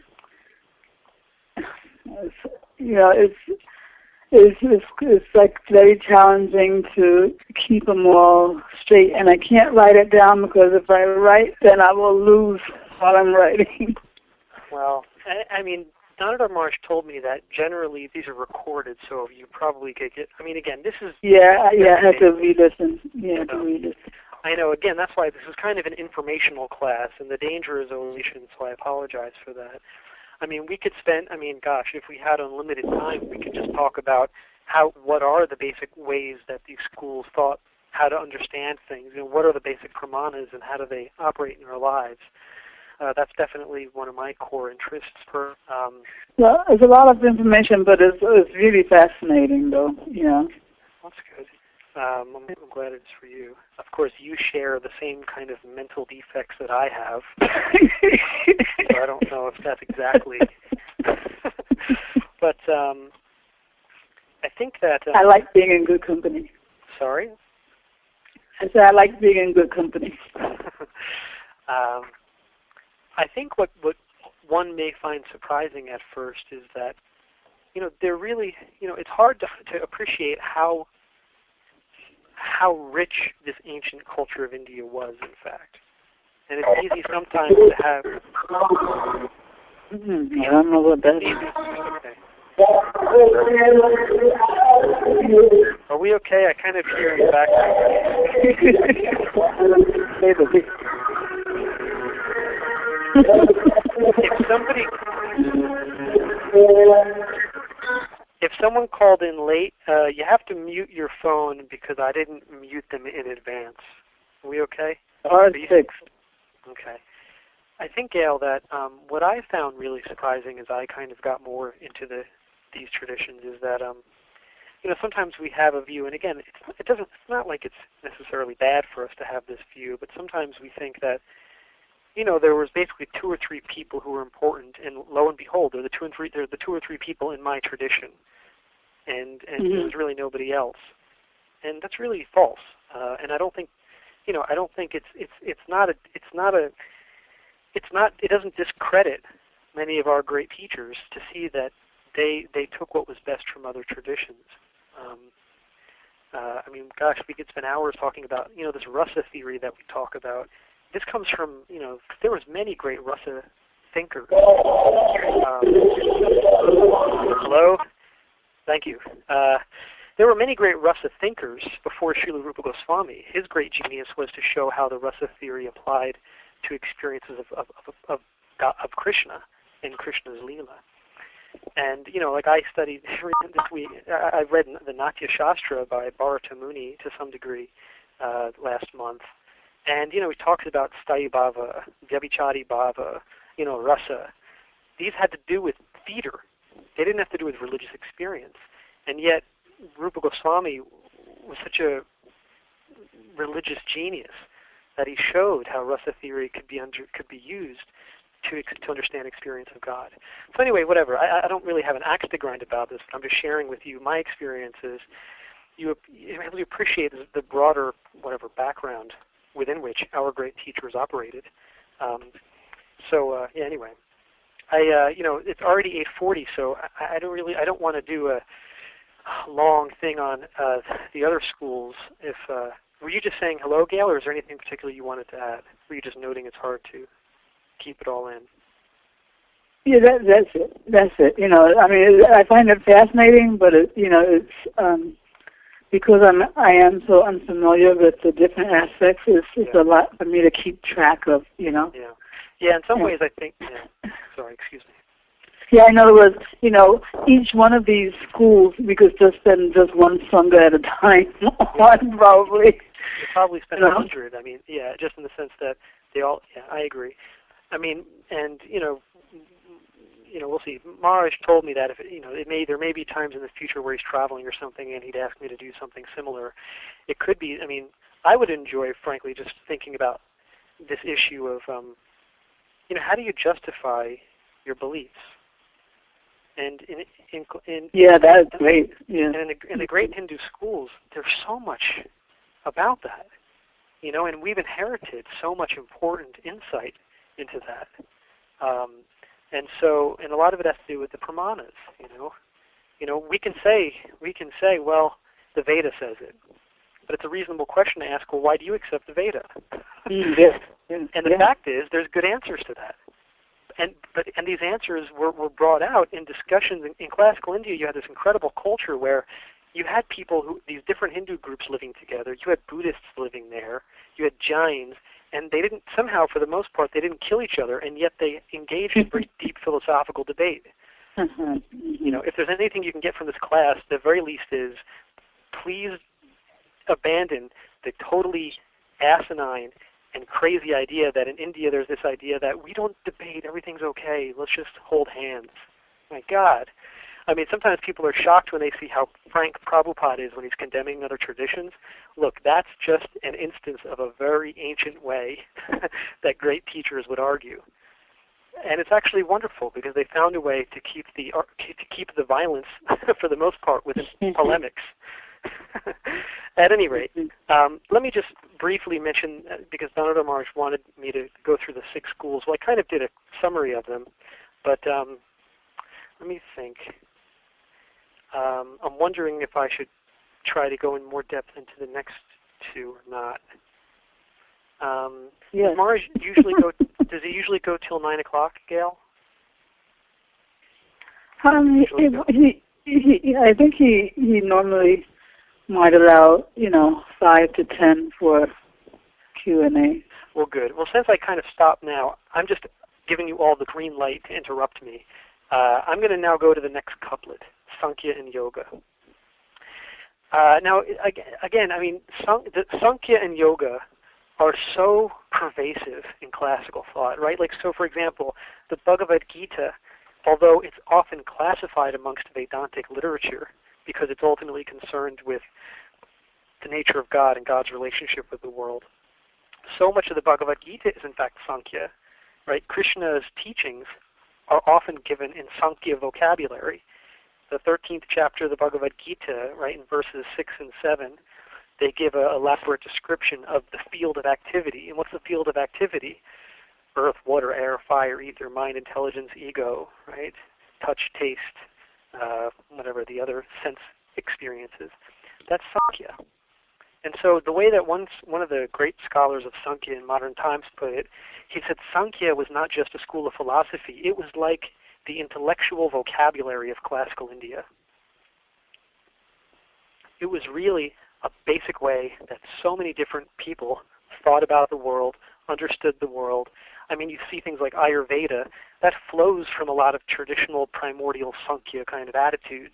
it's, you know, it's, it's, it's, it's like very challenging to keep them all straight. And I can't write it down because if I write, then I will lose what I'm writing. Well, I, I mean, Damodar Maharaj told me that generally these are recorded, so you probably could get, I mean, again, this is... Yeah, yeah, I have to re-listen. Yeah, I have to re-listen. I know, again, that's why this is kind of an informational class, and the danger is omission, so I apologize for that. I mean, we could spend, I mean, gosh, if we had unlimited time, we could just talk about how, what are the basic ways that these schools thought how to understand things, you know, what are the basic pramanas and how do they operate in our lives. Uh, that's definitely one of my core interests. For um, well, there's a lot of information, but it's it's really fascinating, though. Yeah. That's good. Um, I'm, I'm glad it's for you. Of course, you share the same kind of mental defects that I have. So I don't know if that's exactly. But um, think that... Um, I like being in good company. Sorry? I said I like being in good company. um, I think what, what one may find surprising at first is that, you know, they're really, you know, it's hard to, to appreciate how how rich this ancient culture of India was, in fact. And it's easy sometimes to have... Mm-hmm. I don't know what that is. Okay. Are we okay? I kind of hear you back. If somebody... If someone called in late, uh, you have to mute your phone because I didn't mute them in advance. Are we okay? R six. Okay. I think, Gail, that um, what I found really surprising as I kind of got more into the these traditions is that, um, you know, sometimes we have a view, and again, it's, it doesn't. It's not like it's necessarily bad for us to have this view, but sometimes we think that, you know, there was basically two or three people who were important, and lo and behold, they're the two and three. They're the two or three people in my tradition, and and Mm-hmm. there's really nobody else, and that's really false. Uh, and I don't think, you know, I don't think it's it's it's not a it's not a it's not it doesn't discredit many of our great teachers to see that they they took what was best from other traditions. Um, uh, I mean, gosh, we could spend hours talking about, you know, this Rasa theory that we talk about. This comes from, you know, there was many great Rasa thinkers. Um, hello? Thank you. Uh, there were many great Rasa thinkers before Srila Rupa Goswami. His great genius was to show how the Rasa theory applied to experiences of, of, of, of, of Krishna in Krishna's Leela. And, you know, like I studied this week, I, I read the Natya Shastra by Bharata Muni to some degree uh, last month. And, you know, he talks about Sthayi Bhava, Vyabhichari Bhava, you know, Rasa. These had to do with theater. They didn't have to do with religious experience. And yet, Rupa Goswami was such a religious genius that he showed how Rasa theory could be under, could be used to to understand experience of God. So anyway, whatever. I, I don't really have an axe to grind about this, but I'm just sharing with you my experiences. You, you really appreciate the broader, whatever, background within which our great teachers operated. Um, so uh, yeah. Anyway, I uh, you know it's already eight forty, so I, I don't really I don't want to do a long thing on uh, the other schools. If uh, were you just saying hello, Gail, or is there anything particular you wanted to add? Were you just noting it's hard to keep it all in? Yeah, that, that's it. That's it. You know, I mean, I find it fascinating, but it, you know, it's um, because I'm I am so unfamiliar with the different aspects. It's, it's Yeah. a lot for me to keep track of. You know. Yeah. Yeah. In some Yeah. ways, I think. Yeah. Sorry. Excuse me. Yeah, in other words, you know, each one of these schools, we could just spend just one sangha at a time on, probably. You probably spend You a know? hundred. I mean, yeah, just in the sense that they all. Yeah, I agree. I mean, and you know, you know, we'll see. Maharaj told me that if you know, it may there may be times in the future where he's traveling or something, and he'd ask me to do something similar. It could be. I mean, I would enjoy, frankly, just thinking about this issue of, um, you know, how do you justify your beliefs? And in in, in Yeah, that's great. Yeah. and in the, in the great Hindu schools, there's so much about that, you know, and we've inherited so much important insight into that. Um, and so, and a lot of it has to do with the pramanas, you know. You know, we can say, we can say, well, the Veda says it. But it's a reasonable question to ask, well, why do you accept the Veda? Mm, yeah. Yeah. And the yeah. fact is, there's good answers to that. And but and these answers were, were brought out in discussions. In, in classical India, you had this incredible culture where you had people, who these different Hindu groups living together. You had Buddhists living there. You had Jains. And they didn't, somehow, for the most part, they didn't kill each other, and yet they engaged in very deep philosophical debate. Mm-hmm. You know, if there's anything you can get from this class, the very least is, please abandon the totally asinine and crazy idea that in India there's this idea that we don't debate, everything's okay, let's just hold hands. My God. I mean, sometimes people are shocked when they see how frank Prabhupada is when he's condemning other traditions. Look, that's just an instance of a very ancient way that great teachers would argue. and it's actually wonderful because they found a way to keep the to keep the violence, for the most part, within polemics. At any rate, um, let me just briefly mention, uh, because Bernard Marx wanted me to go through the six schools. Well, I kind of did a summary of them, but um, let me think. Um, I'm wondering if I should try to go in more depth into the next two or not. Um, yes. Does Marge usually go? Does he usually go till nine o'clock, Gail? Um, he, he, he, he, I think he he normally might allow, you know, five to ten for Q and A. Well, good. Well, since I kind of stopped now, I'm just giving you all the green light to interrupt me. Uh, I'm going to now go to the next couplet, Sankhya and Yoga. Uh, now, again, I mean, the Sankhya and Yoga are so pervasive in classical thought, right? Like, so for example, the Bhagavad Gita, although it's often classified amongst Vedantic literature because it's ultimately concerned with the nature of God and God's relationship with the world, so much of the Bhagavad Gita is in fact Sankhya, right? Krishna's teachings are often given in Sankhya vocabulary. The thirteenth chapter of the Bhagavad Gita, right, in verses six and seven, they give an elaborate description of the field of activity. And what's the field of activity? Earth, water, air, fire, ether, mind, intelligence, ego, right? Touch, taste, uh, whatever the other sense experiences. That's Sankhya. And so the way that one, one of the great scholars of Sankhya in modern times put it, he said Sankhya was not just a school of philosophy. It was like the intellectual vocabulary of classical India. It was really a basic way that so many different people thought about the world, understood the world. I mean, you see things like Ayurveda, that flows from a lot of traditional primordial Sankhya kind of attitudes.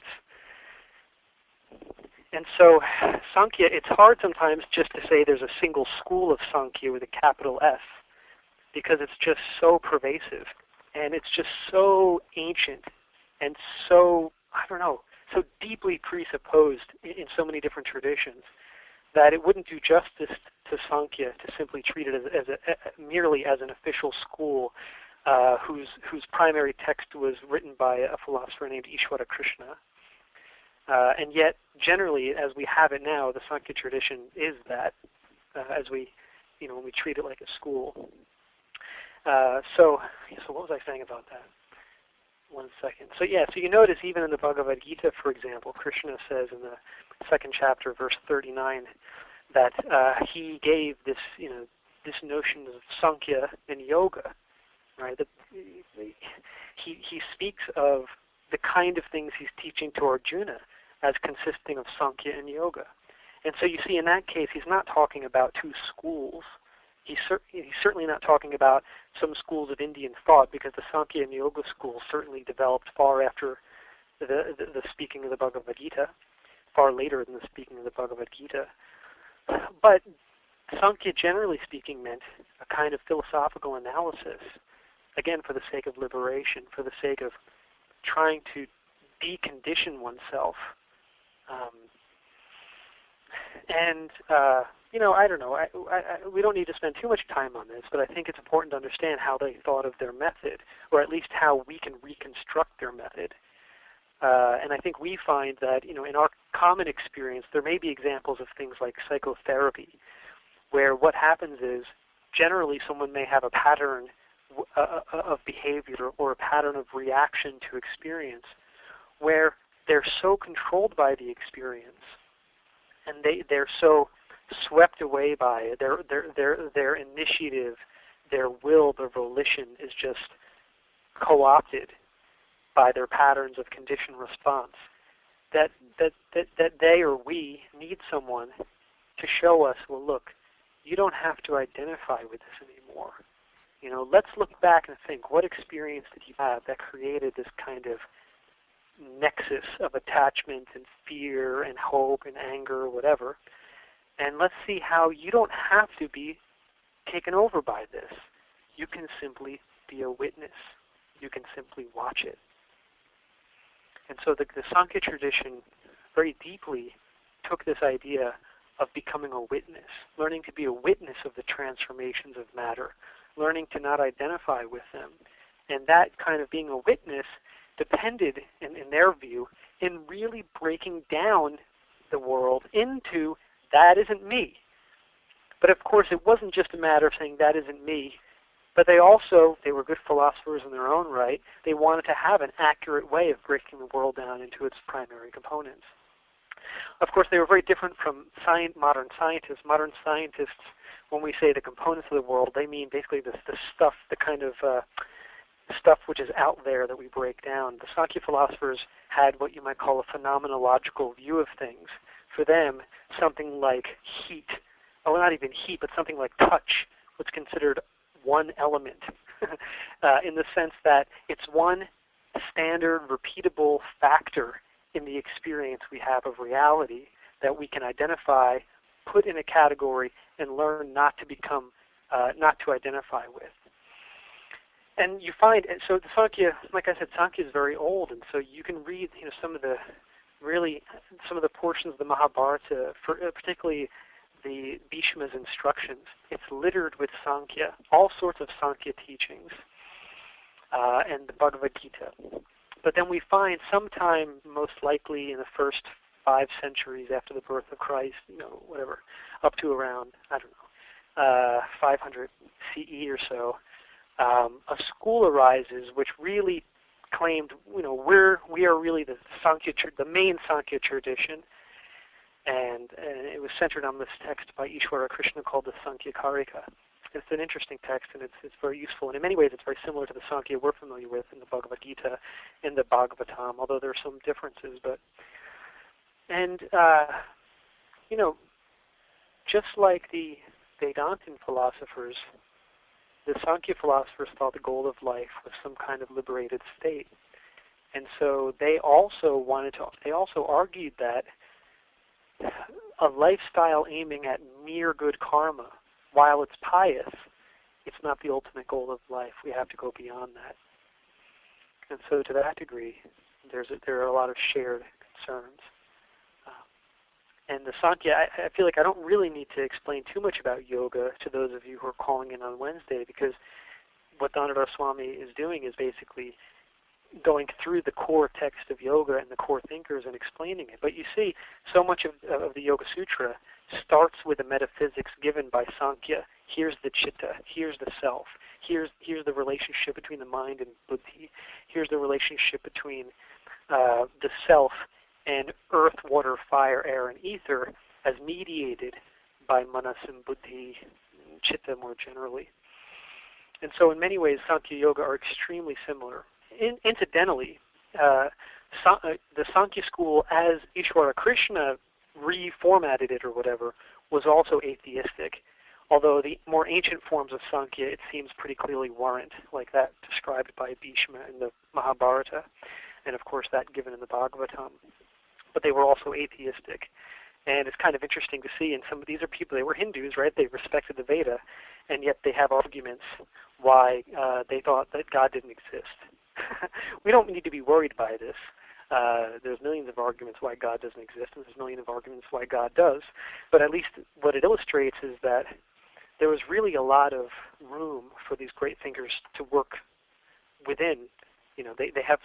And so Sankhya, it's hard sometimes just to say there's a single school of Sankhya with a capital S, because it's just so pervasive, and it's just so ancient, and so, I don't know, so deeply presupposed in, in so many different traditions, that it wouldn't do justice to Sankhya to simply treat it as, as a, a, merely as an official school uh, whose, whose primary text was written by a philosopher named Ishvara Krishna. Uh, and yet, generally, as we have it now, the Sankhya tradition is that, uh, as we, you know, when we treat it like a school. Uh, so, so what was I saying about that? One second. So yeah, so you notice even in the Bhagavad Gita, for example, Krishna says in the second chapter, verse thirty-nine, that uh, he gave this, you know, this notion of Sankhya and Yoga, right? That he he speaks of the kind of things he's teaching to Arjuna as consisting of Sankhya and Yoga. And so you see in that case, he's not talking about two schools. He's, cer- he's certainly not talking about some schools of Indian thought, because the Sankhya and Yoga schools certainly developed far after the, the, the speaking of the Bhagavad Gita, far later than the speaking of the Bhagavad Gita. But Sankhya, generally speaking, meant a kind of philosophical analysis, again, for the sake of liberation, for the sake of trying to decondition oneself. Um, and, uh, you know, I don't know, I, I, I, we don't need to spend too much time on this, but I think it's important to understand how they thought of their method, or at least how we can reconstruct their method. Uh, and I think we find that, you know, in our common experience, there may be examples of things like psychotherapy, where what happens is, generally someone may have a pattern uh, of behavior or a pattern of reaction to experience, where they're so controlled by the experience, and they, they're so swept away by it, their, their, their, their initiative, their will, their volition is just co-opted by their patterns of conditioned response, that, that, that, that they or we need someone to show us, well, look, you don't have to identify with this anymore. You know, let's look back and think, what experience did you have that created this kind of nexus of attachment and fear and hope and anger or whatever, and let's see how you don't have to be taken over by this. You can simply be a witness. You can simply watch it. And so the, the Sankhya tradition very deeply took this idea of becoming a witness, learning to be a witness of the transformations of matter, learning to not identify with them, And that kind of being a witness depended, in, in their view, in really breaking down the world into that isn't me. But of course, it wasn't just a matter of saying that isn't me, but they also, they were good philosophers in their own right, they wanted to have an accurate way of breaking the world down into its primary components. Of course, they were very different from science, modern scientists. Modern scientists, when we say the components of the world, they mean basically the, the stuff, the kind of uh, stuff which is out there that we break down. The Sankhya philosophers had what you might call a phenomenological view of things. For them, something like heat, oh, not even heat, but something like touch was considered one element uh, in the sense that it's one standard, repeatable factor in the experience we have of reality that we can identify, put in a category, and learn not to become, uh, not to identify with. And you find, so the Sankhya, like I said, Sankhya is very old, and so you can read, you know, some of the really, some of the portions of the Mahabharata, for, uh, particularly the Bhishma's instructions. It's littered with Sankhya, all sorts of Sankhya teachings, uh, and the Bhagavad Gita. But then we find sometime, most likely in the first five centuries after the birth of Christ, you know, whatever, up to around, I don't know, uh, five hundred C E or so, um, a school arises which really claimed, you know, we're we are really the Sankhya, the main Sankhya tradition, and, and it was centered on this text by Ishwara Krishna called the Sankhya Karika. It's an interesting text, and it's it's very useful, and in many ways it's very similar to the Sankhya we're familiar with in the Bhagavad Gita, in the Bhagavatam, although there are some differences. But and uh, you know, just like the Vedantin philosophers, the Sankhya philosophers thought the goal of life was some kind of liberated state, and so they also wanted to. They also argued that a lifestyle aiming at mere good karma, while it's pious, it's not the ultimate goal of life. We have to go beyond that. And so to that degree, there's a, there are a lot of shared concerns. Uh, and the Sankhya, I, I feel like I don't really need to explain too much about yoga to those of you who are calling in on Wednesday, because what Damodar Swami is doing is basically going through the core text of yoga and the core thinkers and explaining it. But you see, so much of, of the Yoga Sutra starts with the metaphysics given by Sankhya. Here's the chitta, here's the self, here's here's the relationship between the mind and buddhi, here's the relationship between uh, the self and earth, water, fire, air, and ether as mediated by manas and buddhi, and chitta more generally. And so in many ways, Sankhya Yoga are extremely similar. In, incidentally, uh, Sa- uh, the Sankhya school, as Ishwara Krishna reformatted it or whatever, was also atheistic, although the more ancient forms of Sankhya, it seems pretty clearly weren't, like that described by Bhishma in the Mahabharata, and of course that given in the Bhagavatam. But they were also atheistic. And it's kind of interesting to see, and some of these are people, they were Hindus, right? They respected the Veda, and yet they have arguments why uh, they thought that God didn't exist. We don't need to be worried by this. Uh, there's millions of arguments why God doesn't exist, and there's millions of arguments why God does. But at least what it illustrates is that there was really a lot of room for these great thinkers to work within. You know, they, they have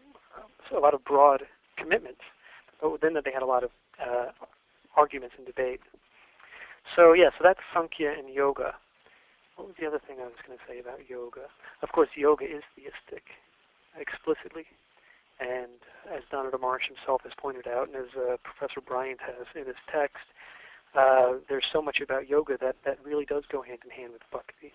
a lot of broad commitments, but within that they had a lot of uh, arguments and debate. So yeah, so that's Sankhya and yoga. What was the other thing I was going to say about yoga? Of course, yoga is theistic, explicitly. And as Damodar Maharshi himself has pointed out, and as uh, Professor Bryant has in his text, uh, there's so much about yoga that, that really does go hand in hand with bhakti.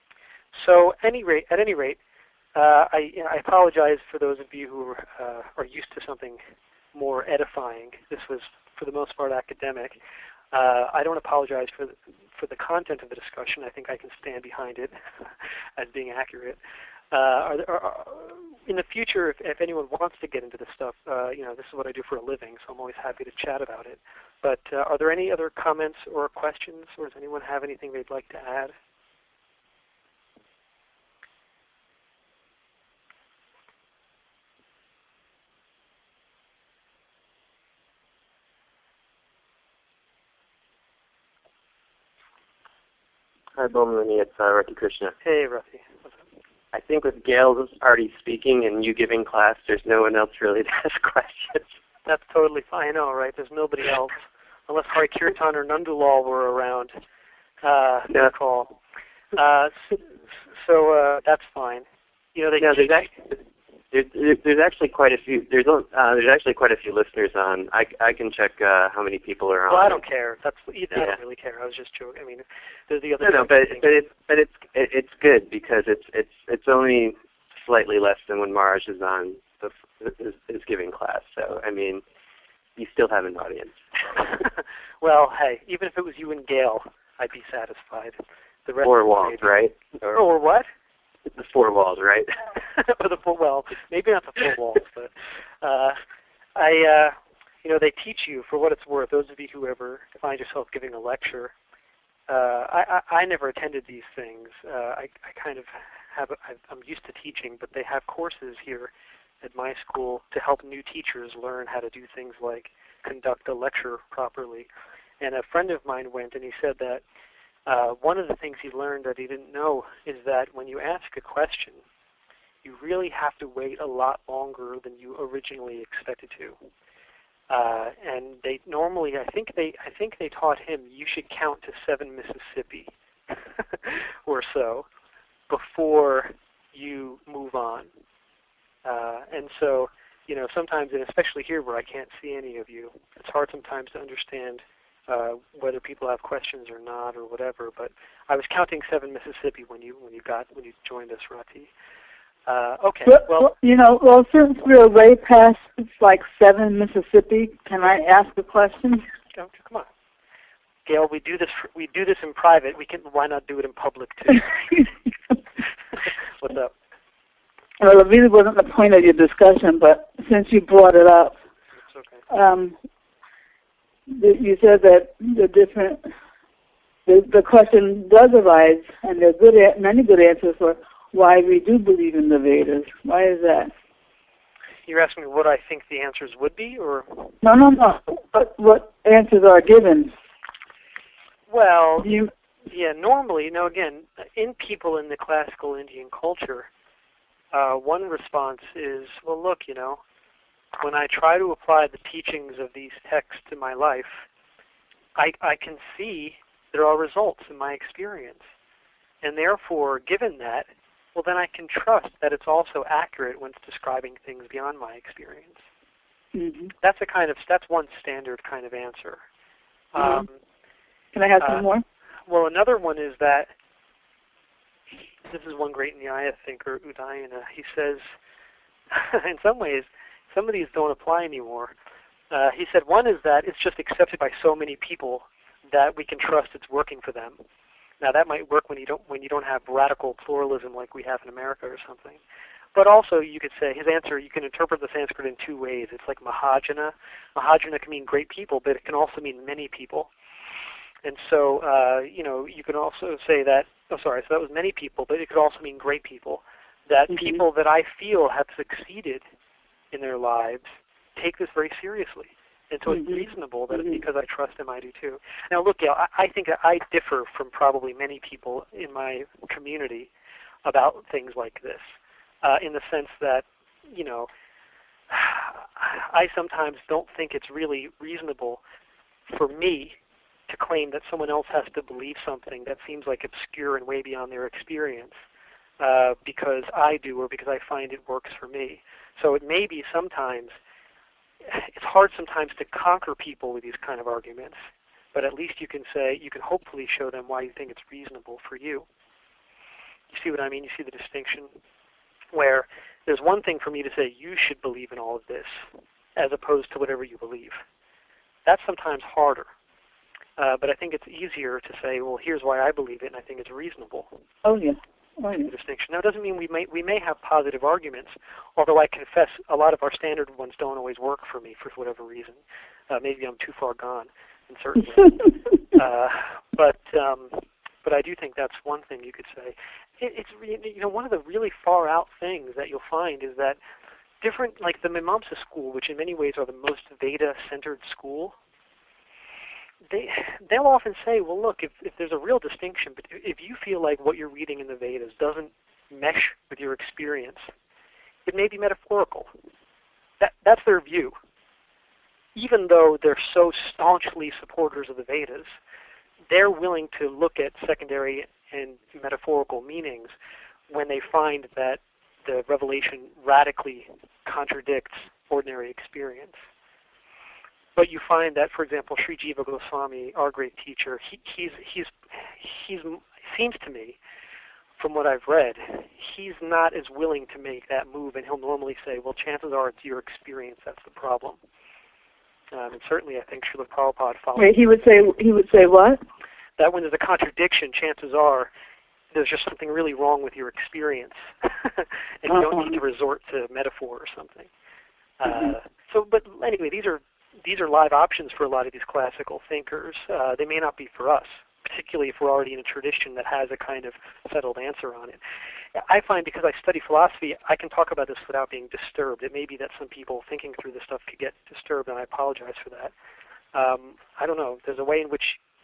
So any rate, at any rate, uh, I, you know, I apologize for those of you who are, uh, are used to something more edifying. This was, for the most part, academic. Uh, I don't apologize for the, for the content of the discussion. I think I can stand behind it as being accurate. Uh, are there, are, in the future, if, if anyone wants to get into this stuff, uh, you know, this is what I do for a living, so I'm always happy to chat about it. But uh, are there any other comments or questions, or does anyone have anything they'd like to add? Hi, Bhumini. It's uh, Rati Krishna. Hey, Rati. What's up? I think with Gail already speaking and you giving class, there's no one else really to ask questions. That's totally fine. I know, right? There's nobody else. Unless Hari Kirtan or Nandulal were around. Uh, Yeah. call. Uh, so uh, that's fine. You know, they yeah, teach, there's, actually, there's, there's actually quite a few. There's uh, there's actually quite a few listeners on. I, I can check uh, how many people are on. Well, I don't care. That's I yeah. don't really care. I was just joking. I mean, there's the other. No, no, but but it's but it's it, it's good because it's it's it's only slightly less than when Maharaj is on the, is, is giving class. So I mean, you still have an audience. Well, hey, even if it was you and Gail, I'd be satisfied. The rest Four of the walls, ladies. right? Or, or what? The four walls, right? Or the full, well, maybe not the full walls, but uh, I, uh, you know, they teach you for what it's worth. Those of you who ever find yourself giving a lecture, uh, I, I, I never attended these things. Uh, I, I kind of have, a, I'm used to teaching, but they have courses here at my school to help new teachers learn how to do things like conduct a lecture properly. And a friend of mine went, and he said that uh, one of the things he learned that he didn't know is that when you ask a question, you really have to wait a lot longer than you originally expected to. Uh, and they normally, I think they, I think they taught him you should count to seven Mississippi or so before you move on. Uh, and so, you know, sometimes, and especially here where I can't see any of you, it's hard sometimes to understand uh, whether people have questions or not or whatever. But I was counting seven Mississippi when you when you got when you joined us, Rati. Uh, okay. Well, Well, well, you know, well, since we're way past it's like seven Mississippi, can I ask a question? oh, come on, Gail. We do this. We do this in private. We can. Why not do it in public too? What's up? Well, it really wasn't the point of your discussion, but since you brought it up, It's okay. um, the, you said that the different, the, the question does arise, and there are good, a- many good answers for why we do believe in the Vedas. Why is that? You're asking me what I think the answers would be, or? No, no, no. But what answers are given? Well, You, yeah. Normally, you know, again, in people in the classical Indian culture, uh, one response is, well, look, you know, when I try to apply the teachings of these texts to my life, I, I can see there are results in my experience. And therefore, given that, well, then I can trust that it's also accurate when it's describing things beyond my experience. mm-hmm. That's a kind of, that's one standard kind of answer. Mm-hmm. Um, Can I have uh, some more? Well, another one is that, this is one great Nyaya thinker, Udayana. He says, in some ways, some of these don't apply anymore. Uh, he said one is that it's just accepted by so many people that we can trust it's working for them. Now that might work when you don't when you don't have radical pluralism like we have in America or something. But also you could say his answer, you can interpret the Sanskrit in two ways. It's like Mahajana. Mahajana can mean great people, but it can also mean many people. And so, uh, you know, you can also say that, oh, sorry, so that was many people, but it could also mean great people. That mm-hmm. people that I feel have succeeded in their lives take this very seriously. And so mm-hmm. it's reasonable that mm-hmm. because I trust them, I do too. Now, look, Gail, I, I think that I differ from probably many people in my community about things like this, uh, in the sense that, you know, I sometimes don't think it's really reasonable for me to claim that someone else has to believe something that seems like obscure and way beyond their experience uh, because I do or because I find it works for me. So it may be sometimes, it's hard sometimes to conquer people with these kind of arguments, but at least you can say, you can hopefully show them why you think it's reasonable for you. You see what I mean? You see the distinction? Where there's one thing for me to say, you should believe in all of this, as opposed to whatever you believe. That's sometimes harder. Uh, but I think it's easier to say, well, here's why I believe it, and I think it's reasonable. Oh, yeah. Oh, yeah. The distinction. Now, it doesn't mean we may we may have positive arguments, although I confess a lot of our standard ones don't always work for me for whatever reason. Uh, maybe I'm too far gone in certain ways. uh, but um, but I do think that's one thing you could say. It, it's you know one of the really far out things that you'll find is that different, like the Mimamsa school, which in many ways are the most Veda-centered school. They, they'll often say, well, look, if, if there's a real distinction, but if you feel like what you're reading in the Vedas doesn't mesh with your experience, it may be metaphorical. That, that's their view. Even though they're so staunchly supporters of the Vedas, they're willing to look at secondary and metaphorical meanings when they find that the revelation radically contradicts ordinary experience. But you find that, for example, Sri Jiva Goswami, our great teacher, he, he's, he's, he's, seems to me, from what I've read, he's not as willing to make that move, and he'll normally say, well, chances are it's your experience that's the problem. Um, and certainly I think Srila Prabhupada follows. Wait, he would say, he would say what? That when there's a contradiction, chances are there's just something really wrong with your experience, and you uh-huh. don't need to resort to metaphor or something. Mm-hmm. Uh, so, but anyway, these are these are live options for a lot of these classical thinkers. Uh, they may not be for us, particularly if we're already in a tradition that has a kind of settled answer on it. I find because I study philosophy, I can talk about this without being disturbed. It may be that some people thinking through this stuff could get disturbed, and I apologize for that. Um, I don't know. There's a way in which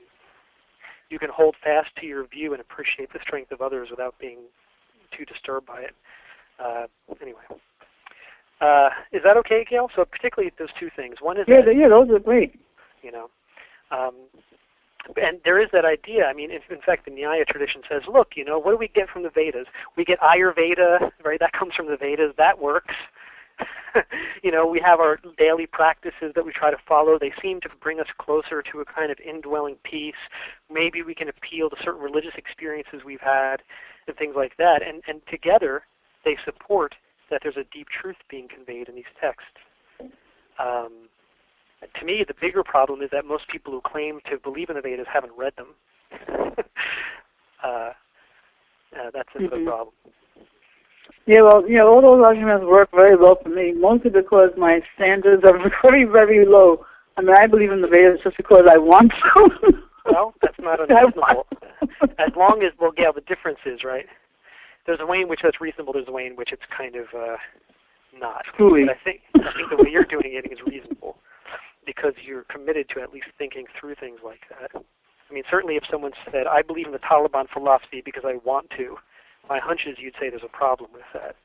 you can hold fast to your view and appreciate the strength of others without being too disturbed by it. Uh, anyway. Uh, is that okay, Gail? So particularly those two things. One is yeah, that, yeah, those are great. You know, um, and there is that idea. I mean, in, in fact, the Nyaya tradition says, look, you know, what do we get from the Vedas? We get Ayurveda, right? That comes from the Vedas. That works. You know, we have our daily practices that we try to follow. They seem to bring us closer to a kind of indwelling peace. Maybe we can appeal to certain religious experiences we've had and things like that. And, and together, they support that there's a deep truth being conveyed in these texts. Um, to me, the bigger problem is that most people who claim to believe in the Vedas haven't read them. uh, uh, that's a mm-hmm. problem. Yeah, well, you know, all those arguments work very well for me, mostly because my standards are very, very low. I mean, I believe in the Vedas just because I want to. Well, that's not unreasonable. As long as, well, Gail, the difference is, right, there's a way in which that's reasonable, there's a way in which it's kind of uh, not. Screwy. But I think, I think the way you're doing it is reasonable because you're committed to at least thinking through things like that. I mean, certainly if someone said, I believe in the Taliban philosophy because I want to, my hunch is you'd say there's a problem with that.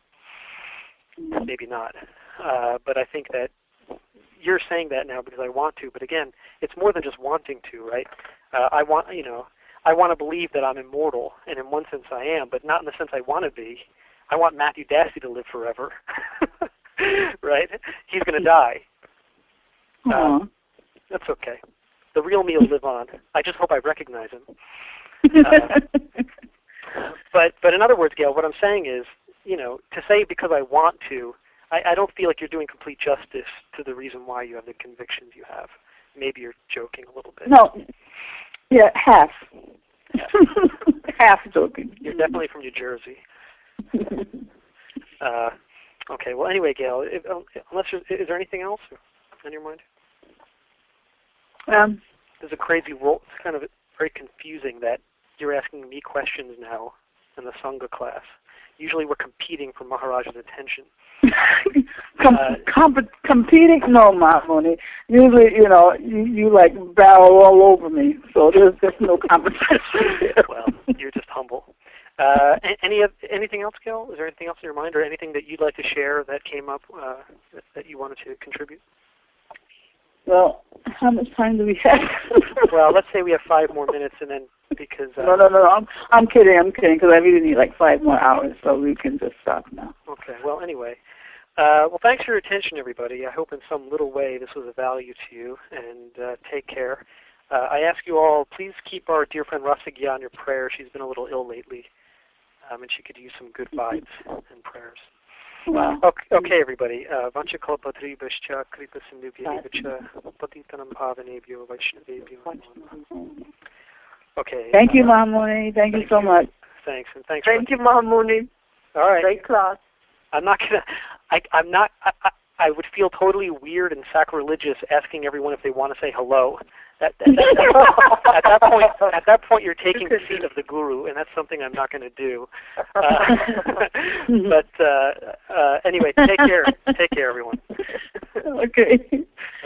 Maybe not. Uh, but I think that you're saying that now because I want to. But again, it's more than just wanting to, right? Uh, I want, you know, I want to believe that I'm immortal, and in one sense I am, but not in the sense I want to be. I want Matthew Dassey to live forever, right? He's going to die. Uh, that's okay. The real me will live on. I just hope I recognize him. Uh, But but in other words, Gail, what I'm saying is, you know, to say because I want to, I, I don't feel like you're doing complete justice to the reason why you have the convictions you have. Maybe you're joking a little bit. No, yeah, half. Half joking. You're definitely from New Jersey. uh, okay, well anyway, Gail, if, unless there's, is there anything else on your mind? Um, There's a crazy role. It's kind of very confusing that you're asking me questions now in the Sangha class. Usually we're competing for Maharaja's attention. Com- uh, comp- competing? No, Mahmouni. Usually, you know, you, you like barrel all over me, so there's just no competition. Well, you're just humble. Uh, any anything else, Gail? Is there anything else in your mind, or anything that you'd like to share that came up uh, that, that you wanted to contribute? Well, how much time do we have? Well, let's say we have five more minutes, and then because uh, no, no, no, no, I'm I'm kidding, I'm kidding, because I really need like five more hours, so we can just stop now. Okay. Well, anyway, uh, well, thanks for your attention, everybody. I hope in some little way this was of value to you, and uh, take care. Uh, I ask you all, please keep our dear friend Rasagya in your prayers. She's been a little ill lately, um, and she could use some good vibes and prayers. Wow. Okay, okay, everybody. Vancha kalpatribhascha kripa sindhubhya patitanam bhavanebhyo vaishnavebhyo. Okay. Thank you, uh, Mahamuni. Thank, thank you so you. much. Thanks, and thanks. Thank you, Mahamuni. All right. Great class. I'm not gonna. I, I'm not. I, I, I would feel totally weird and sacrilegious asking everyone if they want to say hello. That, that, that, that, at that point, at that point, you're taking the seat of the guru, and that's something I'm not going to do. Uh, but uh, uh, anyway, take care. Take care, everyone. Okay.